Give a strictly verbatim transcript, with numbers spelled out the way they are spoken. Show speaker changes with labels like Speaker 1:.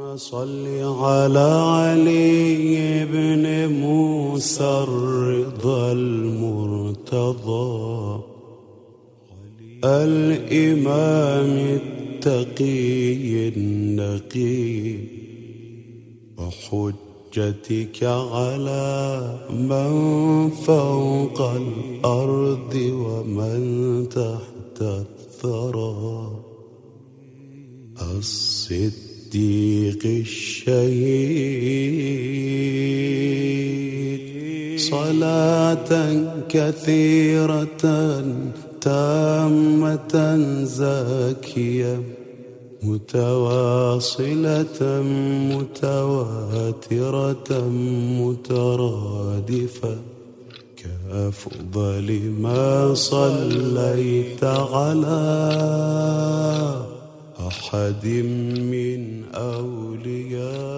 Speaker 1: صل على علي بن موسى الرضا المرتضى الإمام التقي النقي وحجتك على من فوق الأرض ومن تحت الثرى الصديق الشهيد صلاة كثيرة تامة زاكية متواصلة متواترة مترادفة كأفضل ما صليت على أحد من أولياء